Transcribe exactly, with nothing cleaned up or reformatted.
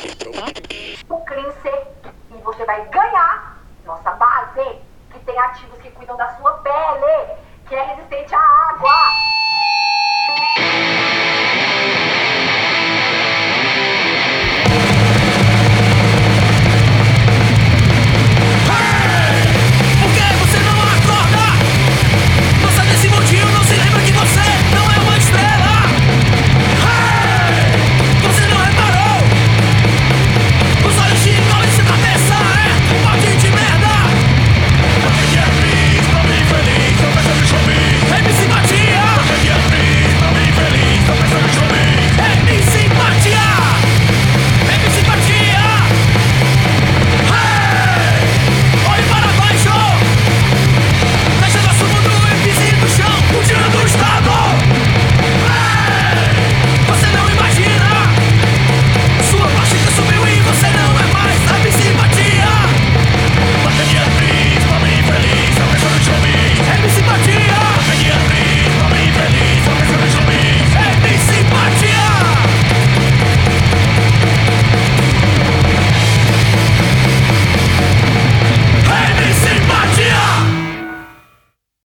o Cleanser e você vai ganhar nossa base, que tem ativos que cuidam da sua pele, que é resistente à água.